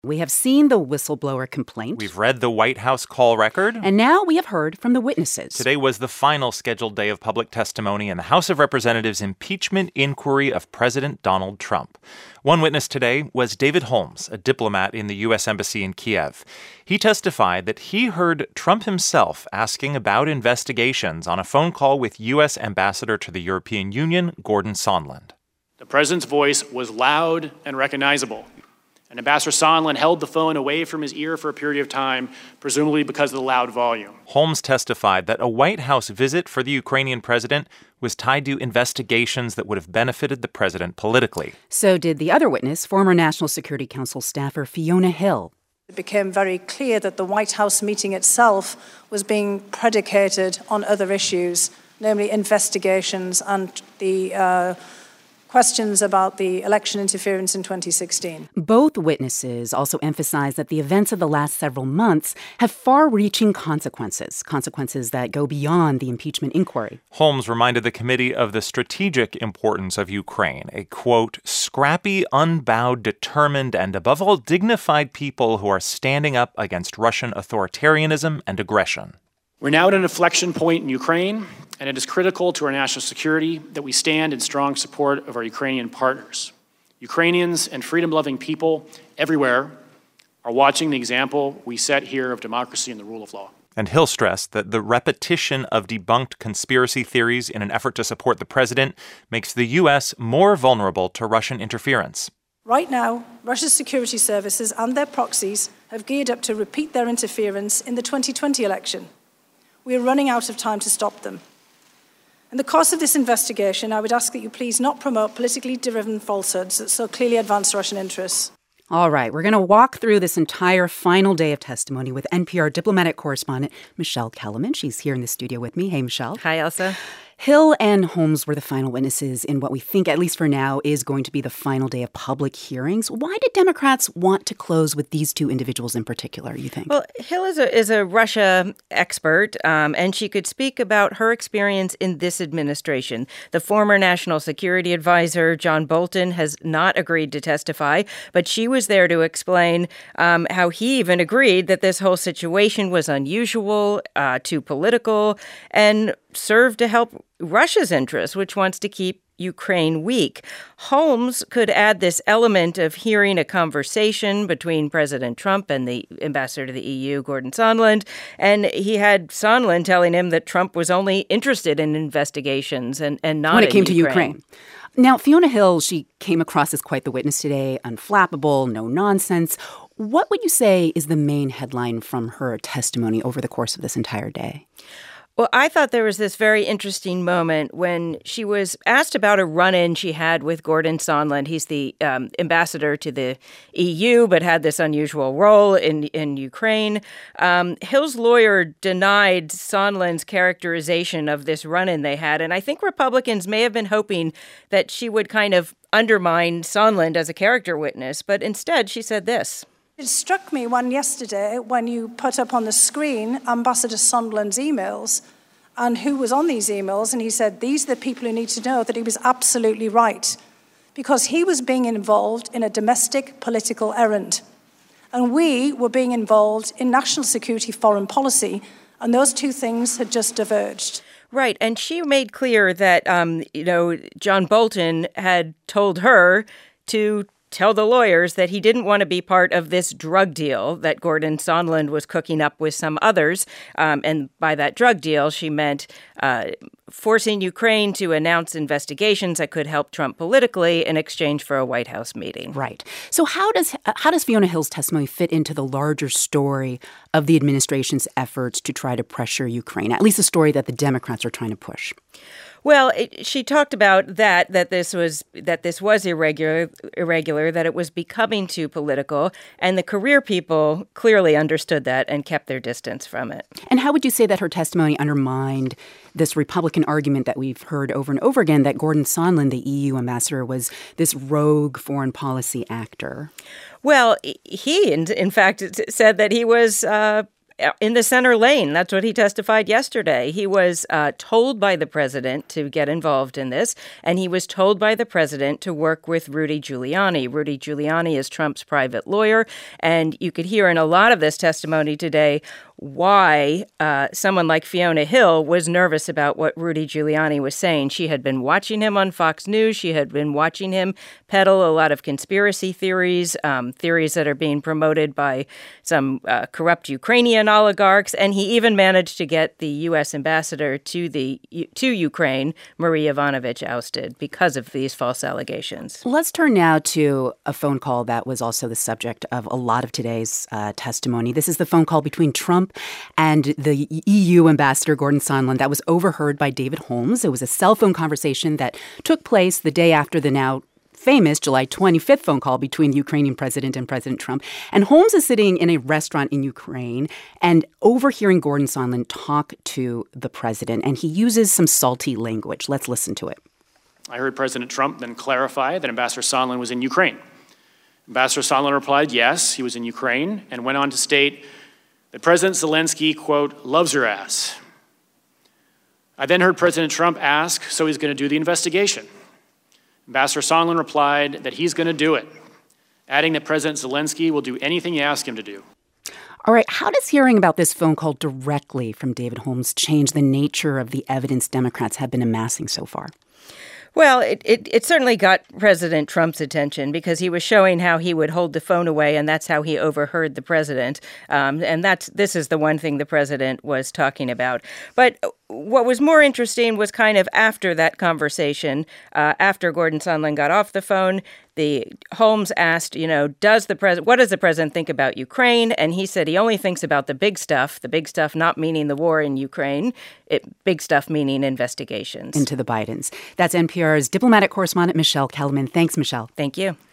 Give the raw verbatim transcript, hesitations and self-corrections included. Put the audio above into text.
We have seen the whistleblower complaint. We've read the White House call record. And now we have heard from the witnesses. Today was the final scheduled day of public testimony in the House of Representatives impeachment inquiry of President Donald Trump. One witness today was David Holmes, a diplomat in the U S Embassy in Kiev. He testified that he heard Trump himself asking about investigations on a phone call with U S Ambassador to the European Union, Gordon Sondland. The president's voice was loud and recognizable. And Ambassador Sondland held the phone away from his ear for a period of time, presumably because of the loud volume. Holmes testified that a White House visit for the Ukrainian president was tied to investigations that would have benefited the president politically. So did the other witness, former National Security Council staffer Fiona Hill. It became very clear that the White House meeting itself was being predicated on other issues, namely investigations and the uh, questions about the election interference in twenty sixteen. Both witnesses also emphasized that the events of the last several months have far-reaching consequences, consequences that go beyond the impeachment inquiry. Holmes reminded the committee of the strategic importance of Ukraine, a, quote, scrappy, unbowed, determined, and above all dignified people who are standing up against Russian authoritarianism and aggression. We're now at an inflection point in Ukraine, and it is critical to our national security that we stand in strong support of our Ukrainian partners. Ukrainians and freedom-loving people everywhere are watching the example we set here of democracy and the rule of law. And Hill stressed that the repetition of debunked conspiracy theories in an effort to support the president makes the U S more vulnerable to Russian interference. Right now, Russia's security services and their proxies have geared up to repeat their interference in the twenty twenty election. We are running out of time to stop them. In the course of this investigation, I would ask that you please not promote politically driven falsehoods that so clearly advance Russian interests. All right, we're going to walk through this entire final day of testimony with N P R diplomatic correspondent Michelle Kellerman. She's here in the studio with me. Hey, Michelle. Hi, Elsa. Hill and Holmes were the final witnesses in what we think, at least for now, is going to be the final day of public hearings. Why did Democrats want to close with these two individuals in particular, you think? Well, Hill is a, is a Russia expert, um, and she could speak about her experience in this administration. The former National Security Advisor, John Bolton, has not agreed to testify, but she was there to explain um, how he even agreed that this whole situation was unusual, uh, too political, and served to help Russia's interests, which wants to keep Ukraine weak. Holmes could add this element of hearing a conversation between President Trump and the ambassador to the E U, Gordon Sondland, and he had Sondland telling him that Trump was only interested in investigations and, and not when it in came to Ukraine. Ukraine. Now, Fiona Hill, she came across as quite the witness today, unflappable, no nonsense. What would you say is the main headline from her testimony over the course of this entire day? Well, I thought there was this very interesting moment when she was asked about a run-in she had with Gordon Sondland. He's the um, ambassador to the E U, but had this unusual role in, in Ukraine. Um, Hill's lawyer denied Sondland's characterization of this run-in they had, and I think Republicans may have been hoping that she would kind of undermine Sondland as a character witness, but instead she said this. It struck me one yesterday when you put up on the screen Ambassador Sondland's emails and who was on these emails, and he said, these are the people who need to know that he was absolutely right because he was being involved in a domestic political errand. And we were being involved in national security foreign policy, and those two things had just diverged. Right. And she made clear that, um, you know, John Bolton had told her to tell the lawyers that he didn't want to be part of this drug deal that Gordon Sondland was cooking up with some others. Um, and by that drug deal, she meant uh, forcing Ukraine to announce investigations that could help Trump politically in exchange for a White House meeting. Right. So how does how does Fiona Hill's testimony fit into the larger story of the administration's efforts to try to pressure Ukraine, at least the story that the Democrats are trying to push? Well, it, she talked about that, that this was that this was irregular, irregular, that it was becoming too political, and the career people clearly understood that and kept their distance from it. And how would you say that her testimony undermined this Republican argument that we've heard over and over again that Gordon Sondland, the E U ambassador, was this rogue foreign policy actor? Well, he, in, in fact, said that he was Uh, in the center lane. That's what he testified yesterday. He was uh, told by the president to get involved in this, and he was told by the president to work with Rudy Giuliani. Rudy Giuliani is Trump's private lawyer, and you could hear in a lot of this testimony today why uh, someone like Fiona Hill was nervous about what Rudy Giuliani was saying. She had been watching him on Fox News. She had been watching him peddle a lot of conspiracy theories, um, theories that are being promoted by some uh, corrupt Ukrainian oligarchs. And he even managed to get the U S ambassador to the to Ukraine, Marie Yovanovitch, ousted because of these false allegations. Let's turn now to a phone call that was also the subject of a lot of today's uh, testimony. This is the phone call between Trump and the E U ambassador, Gordon Sondland, that was overheard by David Holmes. It was a cell phone conversation that took place the day after the now famous July twenty-fifth phone call between the Ukrainian president and President Trump. And Holmes is sitting in a restaurant in Ukraine and overhearing Gordon Sondland talk to the president. And he uses some salty language. Let's listen to it. I heard President Trump then clarify that Ambassador Sondland was in Ukraine. Ambassador Sondland replied, yes, he was in Ukraine, and went on to state that President Zelensky, quote, loves your ass. I then heard President Trump ask, so he's going to do the investigation. Ambassador Sondland replied that he's going to do it, adding that President Zelensky will do anything you ask him to do. All right, how does hearing about this phone call directly from David Holmes change the nature of the evidence Democrats have been amassing so far? Well, it, it, it certainly got President Trump's attention because he was showing how he would hold the phone away, and that's how he overheard the president. Um, and that's this is the one thing the president was talking about. But what was more interesting was kind of after that conversation, uh, after Gordon Sondland got off the phone, the Holmes asked, you know, does the president, what does the president think about Ukraine? And he said he only thinks about the big stuff, the big stuff not meaning the war in Ukraine, it, big stuff meaning investigations. Into the Bidens. That's N P R's diplomatic correspondent, Michelle Kellerman. Thanks, Michelle. Thank you.